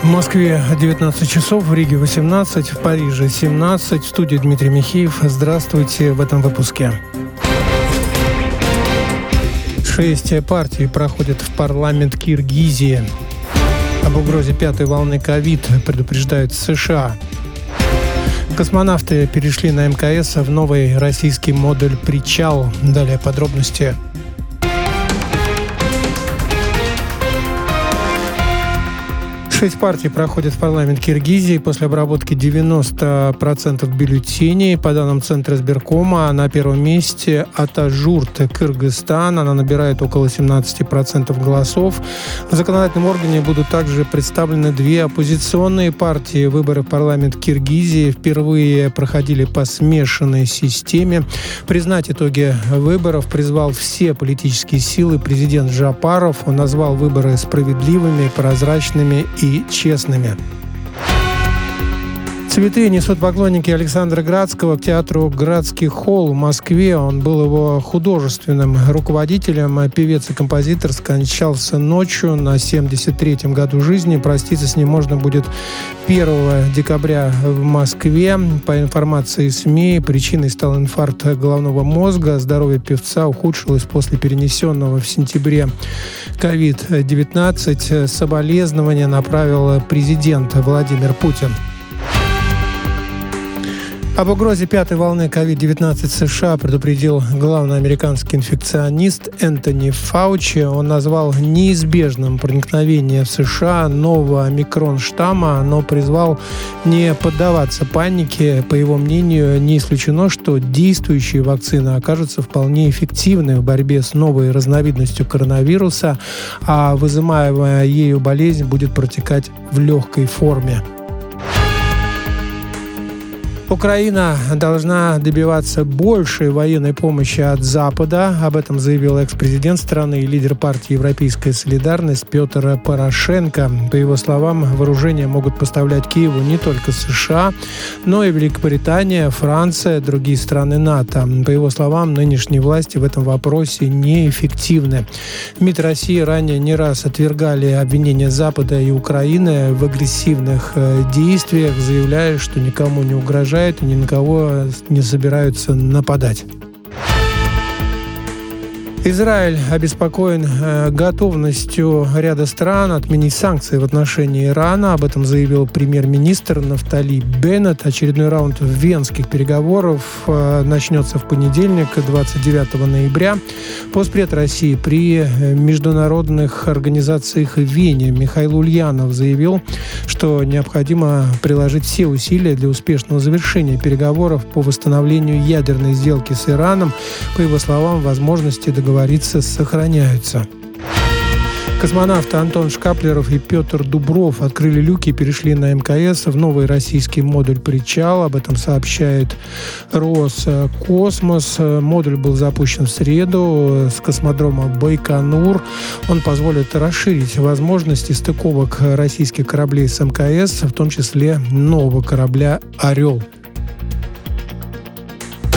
В Москве 19 часов, в Риге 18, в Париже 17. В студии Дмитрий Михеев. Здравствуйте в этом выпуске. 6 партий проходят в парламент Киргизии. Об угрозе пятой волны ковид предупреждают США. Космонавты перешли на МКС в новый российский модуль «Причал». Далее подробности. Шесть партий проходят в парламент Киргизии после обработки 90% бюллетеней. По данным Центра избиркома, на первом месте Атажурт, Кыргызстан. Она набирает около 17% голосов. В законодательном органе будут также представлены две оппозиционные партии. Выборы в парламент Киргизии впервые проходили по смешанной системе. Признать итоги выборов призвал все политические силы президент Жапаров. Он назвал выборы справедливыми, прозрачными и честными. Цветы несут поклонники Александра Градского к театру «Градский холл» в Москве. Он был его художественным руководителем. Певец и композитор скончался ночью на 73-м году жизни. Проститься с ним можно будет 1 декабря в Москве. По информации СМИ, причиной стал инфаркт головного мозга. Здоровье певца ухудшилось после перенесенного в сентябре COVID-19. Соболезнования направил президент Владимир Путин. Об угрозе пятой волны COVID-19 США предупредил главный американский инфекционист Энтони Фаучи. Он назвал неизбежным проникновение в США нового омикрон-штамма, но призвал не поддаваться панике. По его мнению, не исключено, что действующие вакцины окажутся вполне эффективны в борьбе с новой разновидностью коронавируса, а вызываемая ею болезнь будет протекать в легкой форме. Украина должна добиваться большей военной помощи от Запада. Об этом заявил экс-президент страны и лидер партии «Европейская солидарность» Петр Порошенко. По его словам, вооружения могут поставлять Киеву не только США, но и Великобритания, Франция, другие страны НАТО. По его словам, нынешние власти в этом вопросе неэффективны. МИД России ранее не раз отвергали обвинения Запада и Украины в агрессивных действиях, заявляя, что никому не угрожает и ни на кого не собираются нападать. Израиль обеспокоен готовностью ряда стран отменить санкции в отношении Ирана. Об этом заявил премьер-министр Нафтали Беннет. Очередной раунд венских переговоров начнется в понедельник, 29 ноября. Постпред России при международных организациях в Вене Михаил Ульянов заявил, что необходимо приложить все усилия для успешного завершения переговоров по восстановлению ядерной сделки с Ираном. По его словам, возможности договориться сохраняются. Космонавты Антон Шкаплеров и Петр Дубров открыли люки и перешли на МКС в новый российский модуль «Причал». Об этом сообщает Роскосмос. Модуль был запущен в среду с космодрома Байконур. Он позволит расширить возможности стыковок российских кораблей с МКС, в том числе нового корабля «Орел».